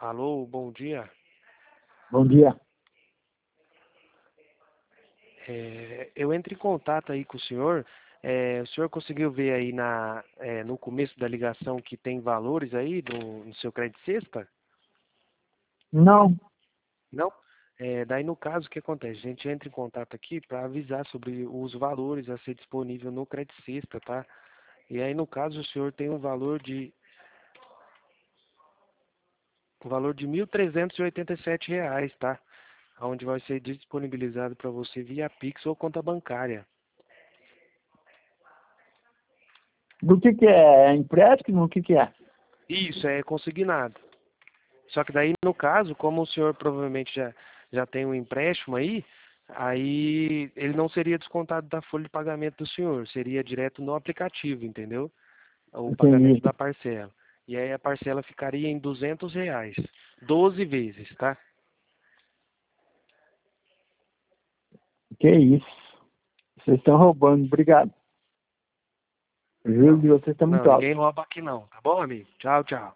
Alô, bom dia. Bom dia. Eu entro em contato aí com o senhor. O senhor conseguiu ver aí no começo da ligação que tem valores aí no seu crédito sexta? Não, Não? Daí no caso, o que acontece? A gente entra em contato aqui para avisar sobre os valores a ser disponível no crédito sexta, tá? E aí no caso o senhor tem um valor de R$ 1.387, tá? Onde vai ser disponibilizado para você via Pix ou conta bancária. do que é? É empréstimo? O que é? Isso, é consignado. Só que daí, no caso, como o senhor provavelmente já tem um empréstimo aí ele não seria descontado da folha de pagamento do senhor, seria direto no aplicativo, entendeu? O pagamento Entendi. da parcela. E aí a parcela ficaria em R$ 200, 12 vezes, tá? Que isso? Vocês estão roubando. Obrigado. O juros Não, de vocês está não, muito alto. ninguém rouba aqui não, tá bom, amigo? Tchau, tchau.